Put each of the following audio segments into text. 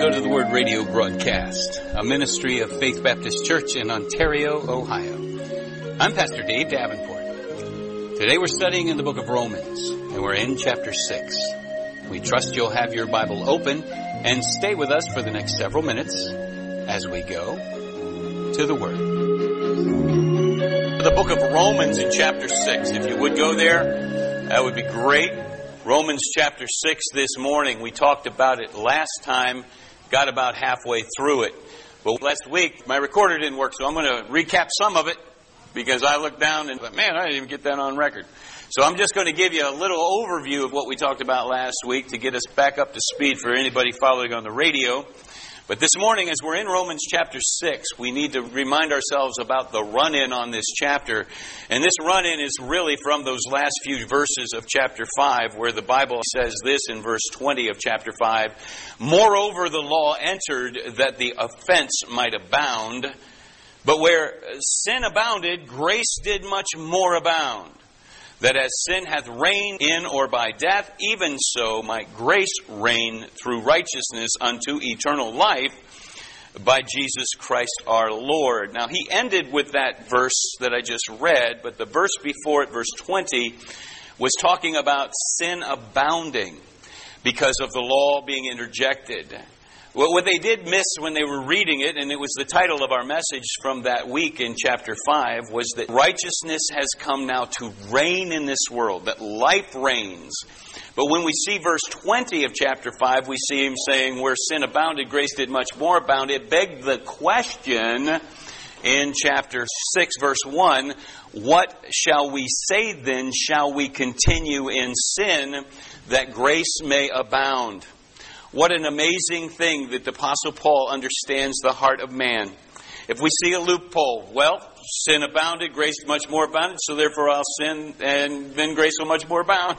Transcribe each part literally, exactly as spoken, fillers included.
Go to the Word radio broadcast, a ministry of Faith Baptist Church in Ontario, Ohio. I'm Pastor Dave Davenport. Today we're studying in the book of Romans, and we're in chapter six. We trust you'll have your Bible open and stay with us for the next several minutes as we go to the Word. The book of Romans in chapter six. If you would go there, that would be great. Romans chapter six this morning. We talked about it last time, got about halfway through it. But last week, my recorder didn't work, so I'm going to recap some of it because I looked down and thought, man, I didn't even get that on record. So I'm just going to give you a little overview of what we talked about last week to get us back up to speed for anybody following on the radio. But this morning, as we're in Romans chapter six, we need to remind ourselves about the run-in on this chapter. And this run-in is really from those last few verses of chapter five, where the Bible says this in verse twenty of chapter five, "Moreover, the law entered that the offense might abound. But where sin abounded, grace did much more abound. That as sin hath reigned in or by death, even so might grace reign through righteousness unto eternal life by Jesus Christ our Lord." Now, he ended with that verse that I just read, but the verse before it, verse twenty, was talking about sin abounding because of the law being interjected. Well, what they did miss when they were reading it, and it was the title of our message from that week in chapter five, was that righteousness has come now to reign in this world, that life reigns. But when we see verse twenty of chapter five, we see him saying, where sin abounded, grace did much more abound. It begged the question in chapter six, verse one, what shall we say then? Shall we continue in sin that grace may abound? What an amazing thing that the Apostle Paul understands the heart of man. If we see a loophole, well, sin abounded, grace much more abounded, so therefore I'll sin, and then grace will much more abound.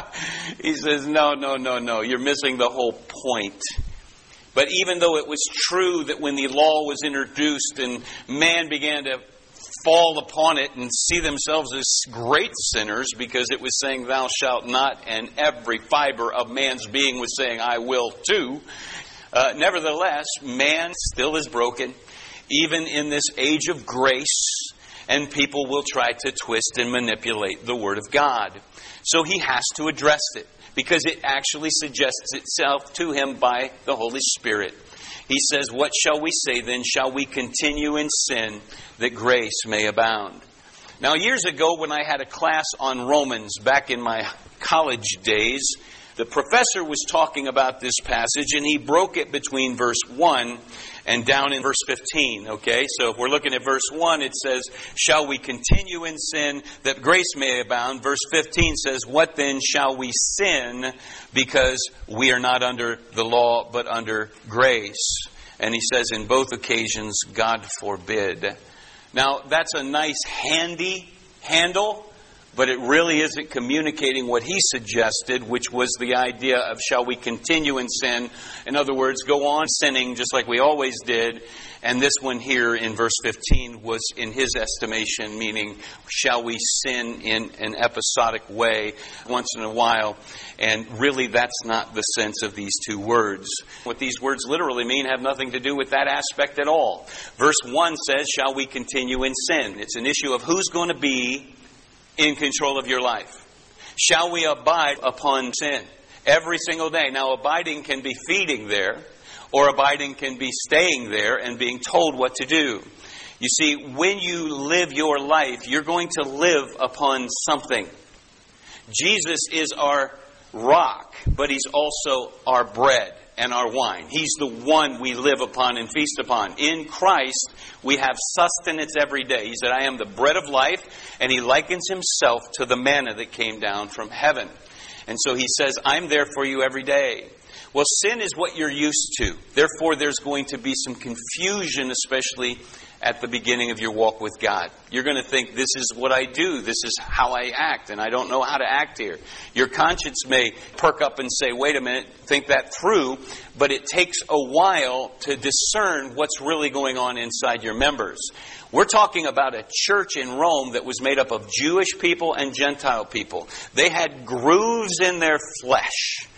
He says, no, no, no, no, you're missing the whole point. But even though it was true that when the law was introduced and man began to fall upon it and see themselves as great sinners because it was saying thou shalt not, and every fiber of man's being was saying I will too. Uh, nevertheless, man still is broken, even in this age of grace, and people will try to twist and manipulate the Word of God. So he has to address it because it actually suggests itself to him by the Holy Spirit. He says, what shall we say then? Shall we continue in sin that grace may abound? Now, years ago when I had a class on Romans back in my college days, the professor was talking about this passage and he broke it between verse one and down in verse fifteen. Okay, so if we're looking at verse one, it says, shall we continue in sin that grace may abound? Verse fifteen says, what then shall we sin because we are not under the law but under grace? And he says in both occasions, God forbid. Now, that's a nice handy handle, but it really isn't communicating what he suggested, which was the idea of shall we continue in sin? In other words, go on sinning just like we always did. And this one here in verse fifteen was, in his estimation, meaning shall we sin in an episodic way once in a while? And really that's not the sense of these two words. What these words literally mean have nothing to do with that aspect at all. Verse one says, shall we continue in sin? It's an issue of who's going to be in control of your life. Shall we abide upon sin every single day? Now, abiding can be feeding there, or abiding can be staying there and being told what to do. You see, when you live your life, you're going to live upon something. Jesus is our rock, but He's also our bread and our wine. He's the one we live upon and feast upon. In Christ, we have sustenance every day. He said, I am the bread of life, and He likens Himself to the manna that came down from heaven. And so He says, I'm there for you every day. Well, sin is what you're used to. Therefore, there's going to be some confusion, especially at the beginning of your walk with God. You're going to think, this is what I do. This is how I act, and I don't know how to act here. Your conscience may perk up and say, wait a minute, think that through. But it takes a while to discern what's really going on inside your members. We're talking about a church in Rome that was made up of Jewish people and Gentile people. They had grooves in their flesh.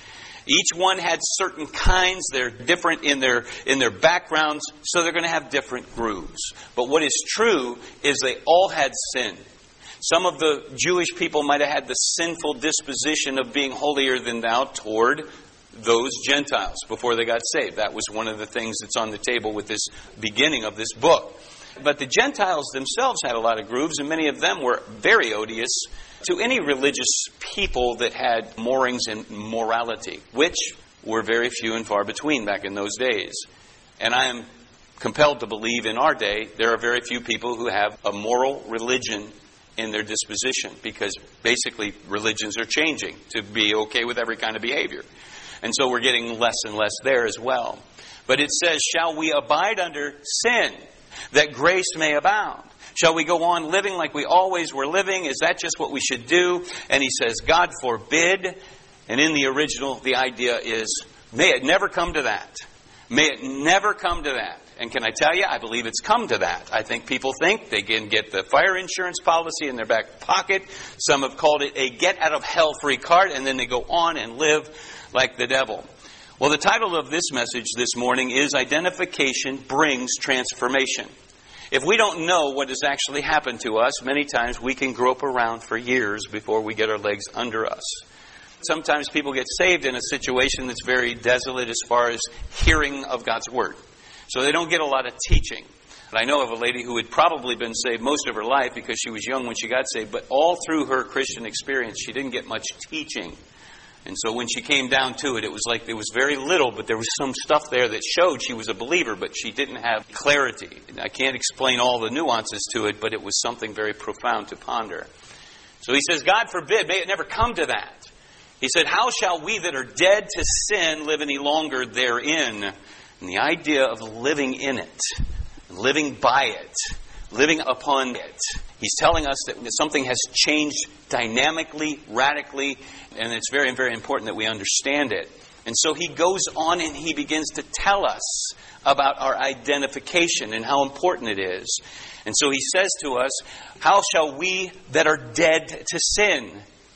Each one had certain kinds. They're different in their in their backgrounds, so they're going to have different grooves. But what is true is they all had sin. Some of the Jewish people might have had the sinful disposition of being holier than thou toward those Gentiles before they got saved. That was one of the things that's on the table with this beginning of this book. But the Gentiles themselves had a lot of grooves, and many of them were very odious to any religious people that had moorings in morality, which were very few and far between back in those days. And I am compelled to believe in our day there are very few people who have a moral religion in their disposition, because basically religions are changing to be okay with every kind of behavior. And so we're getting less and less there as well. But it says, shall we abide under sin, that grace may abound? Shall we go on living like we always were living? Is that just what we should do? And he says, God forbid. And in the original, the idea is, may it never come to that. May it never come to that. And can I tell you, I believe it's come to that. I think people think they can get the fire insurance policy in their back pocket. Some have called it a get-out-of-hell-free card, and then they go on and live like the devil. Well, the title of this message this morning is Identification Brings Transformation. If we don't know what has actually happened to us, many times we can grope around for years before we get our legs under us. Sometimes people get saved in a situation that's very desolate as far as hearing of God's Word. So they don't get a lot of teaching. And I know of a lady who had probably been saved most of her life because she was young when she got saved, but all through her Christian experience, she didn't get much teaching. And so when she came down to it, it was like there was very little, but there was some stuff there that showed she was a believer, but she didn't have clarity. I can't explain all the nuances to it, but it was something very profound to ponder. So he says, God forbid, may it never come to that. He said, how shall we that are dead to sin live any longer therein? And the idea of living in it, living by it, living upon it. He's telling us that something has changed dynamically, radically, and it's very, very important that we understand it. And so he goes on and he begins to tell us about our identification and how important it is. And so he says to us, how shall we that are dead to sin?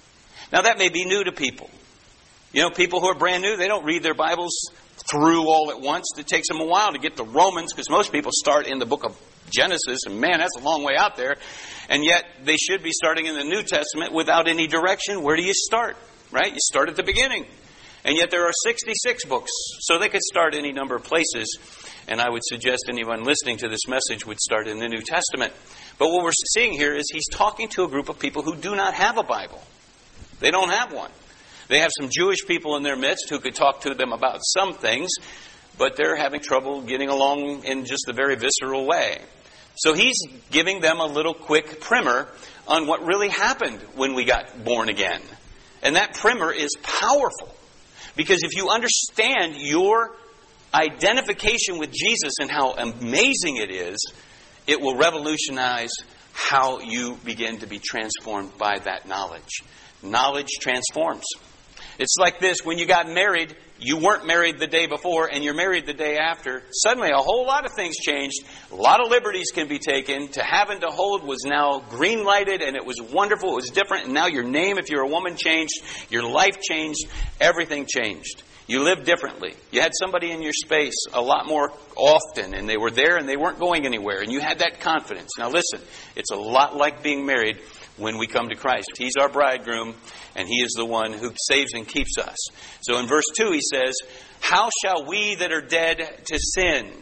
Now that may be new to people. You know, people who are brand new, they don't read their Bibles through all at once. It takes them a while to get to Romans, because most people start in the book of Genesis, and man, that's a long way out there. And yet they should be starting in the New Testament without any direction. Where do you start? Right? You start at the beginning. And yet there are sixty-six books, so they could start any number of places. And I would suggest anyone listening to this message would start in the New Testament. But what we're seeing here is he's talking to a group of people who do not have a Bible. They don't have one. They have some Jewish people in their midst who could talk to them about some things, but they're having trouble getting along in just a very visceral way. So he's giving them a little quick primer on what really happened when we got born again. And that primer is powerful, because if you understand your identification with Jesus and how amazing it is, it will revolutionize how you begin to be transformed by that knowledge. Knowledge transforms. It's like this: when you got married, you weren't married the day before and you're married the day after. Suddenly a whole lot of things changed. A lot of liberties can be taken. To have and to hold was now green lighted, and it was wonderful. It was different. And now your name, if you're a woman, changed. Your life changed. Everything changed. You lived differently. You had somebody in your space a lot more often, and they were there and they weren't going anywhere. And you had that confidence. Now listen, it's a lot like being married when we come to Christ. He's our bridegroom, and He is the one who saves and keeps us. So in verse two he says, how shall we that are dead to sin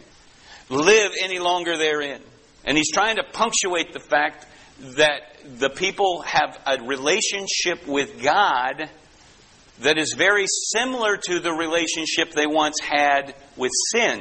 live any longer therein? And he's trying to punctuate the fact that the people have a relationship with God that is very similar to the relationship they once had with sin.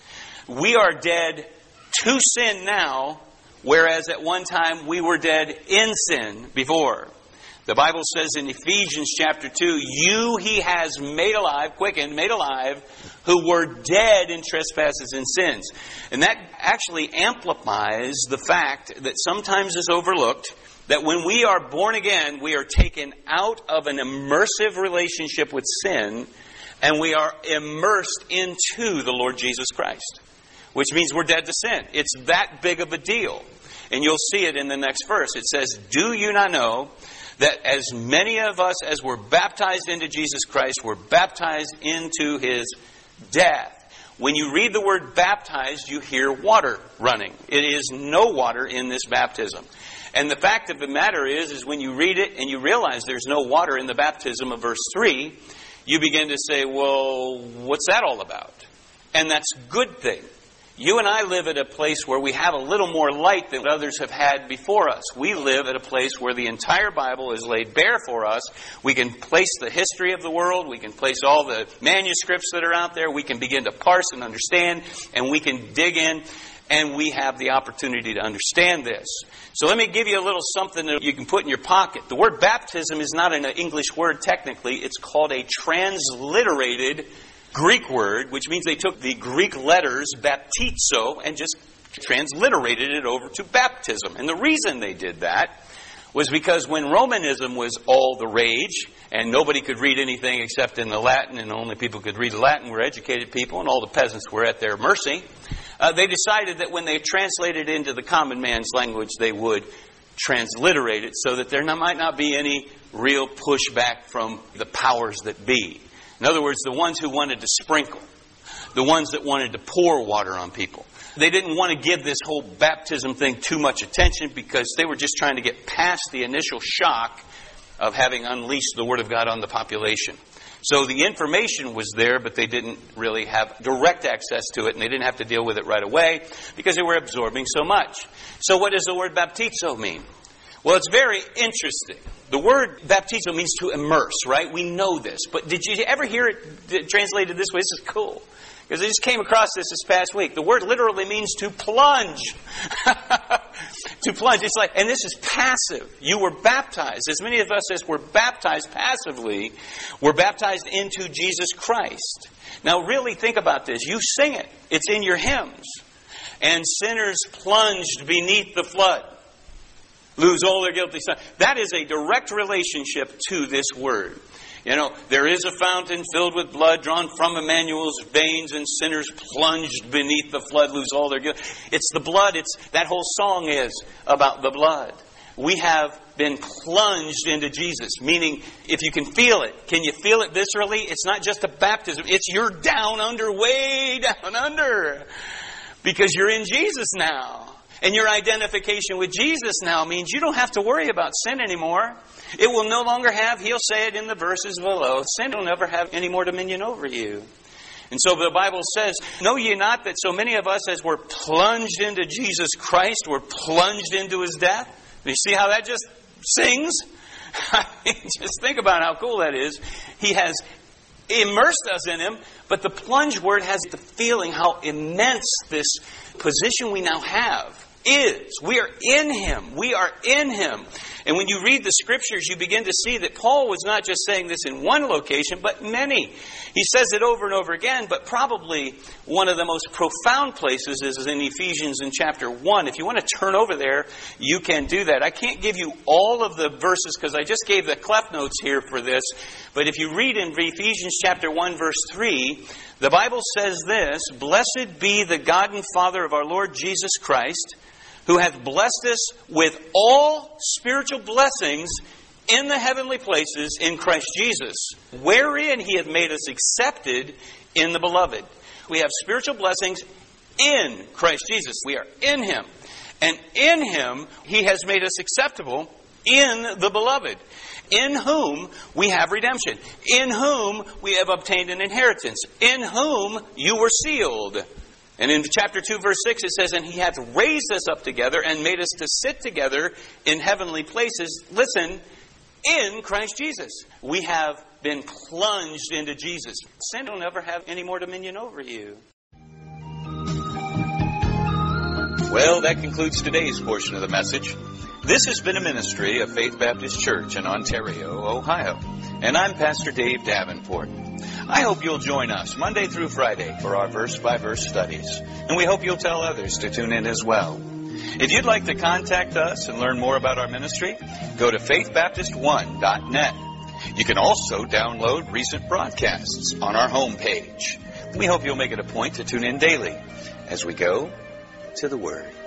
We are dead to sin now, whereas at one time we were dead in sin before. The Bible says in Ephesians chapter two, you He has made alive, quickened, made alive, who were dead in trespasses and sins. And that actually amplifies the fact that sometimes is overlooked, that when we are born again, we are taken out of an immersive relationship with sin, and we are immersed into the Lord Jesus Christ, which means we're dead to sin. It's that big of a deal. And you'll see it in the next verse. It says, do you not know that as many of us as were baptized into Jesus Christ were baptized into His death. When you read the word baptized, you hear water running. It is no water in this baptism. And the fact of the matter is, is when you read it and you realize there's no water in the baptism of verse three, you begin to say, well, what's that all about? And that's a good thing. You and I live at a place where we have a little more light than others have had before us. We live at a place where the entire Bible is laid bare for us. We can place the history of the world. We can place all the manuscripts that are out there. We can begin to parse and understand, and we can dig in, and we have the opportunity to understand this. So let me give you a little something that you can put in your pocket. The word baptism is not an English word technically. It's called a transliterated Greek word, which means they took the Greek letters baptizo and just transliterated it over to baptism. And the reason they did that was because when Romanism was all the rage and nobody could read anything except in the Latin, and only people who could read Latin were educated people, and all the peasants were at their mercy, uh, they decided that when they translated it into the common man's language, they would transliterate it so that there might not be any real pushback from the powers that be. In other words, the ones who wanted to sprinkle, the ones that wanted to pour water on people. They didn't want to give this whole baptism thing too much attention because they were just trying to get past the initial shock of having unleashed the Word of God on the population. So the information was there, but they didn't really have direct access to it, and they didn't have to deal with it right away because they were absorbing so much. So what does the word baptizo mean? Well, it's very interesting. The word baptizo means to immerse, right? We know this. But did you ever hear it translated this way? This is cool. Because I just came across this this past week. The word literally means to plunge. To plunge. It's like, and this is passive. You were baptized. As many of us as were baptized passively were baptized into Jesus Christ. Now really think about this. You sing it. It's in your hymns. And sinners plunged beneath the flood. Lose all their guilty sins. That is a direct relationship to this word. You know, there is a fountain filled with blood drawn from Emmanuel's veins, and sinners plunged beneath the flood lose all their guilt. It's the blood. It's that whole song is about the blood. We have been plunged into Jesus, meaning if you can feel it, can you feel it viscerally? It's not just a baptism. It's you're down under, way down under, because you're in Jesus now. And your identification with Jesus now means you don't have to worry about sin anymore. It will no longer have, he'll say it in the verses below, sin will never have any more dominion over you. And so the Bible says, know ye not that so many of us as were plunged into Jesus Christ, were plunged into His death? You see how that just sings? I mean, just think about how cool that is. He has immersed us in Him, but the plunge word has the feeling how immense this position we now have is. We are in Him. We are in Him. And when you read the Scriptures, you begin to see that Paul was not just saying this in one location, but many. He says it over and over again, but probably one of the most profound places is in Ephesians in chapter one. If you want to turn over there, you can do that. I can't give you all of the verses because I just gave the Clef Notes here for this. But if you read in Ephesians chapter one, verse three, the Bible says this, Blessed be the God and Father of our Lord Jesus Christ, who hath blessed us with all spiritual blessings in the heavenly places in Christ Jesus, wherein He hath made us accepted in the Beloved. We have spiritual blessings in Christ Jesus. We are in Him. And in Him, He has made us acceptable in the Beloved, in whom we have redemption, in whom we have obtained an inheritance, in whom you were sealed. And in chapter two, verse six, it says, And He hath raised us up together and made us to sit together in heavenly places. Listen, in Christ Jesus. We have been plunged into Jesus. Sin will never have any more dominion over you. Well, that concludes today's portion of the message. This has been a ministry of Faith Baptist Church in Ontario, Ohio. And I'm Pastor Dave Davenport. I hope you'll join us Monday through Friday for our verse-by-verse studies. And we hope you'll tell others to tune in as well. If you'd like to contact us and learn more about our ministry, go to faith baptist one dot net. You can also download recent broadcasts on our homepage. We hope you'll make it a point to tune in daily as we go to the Word.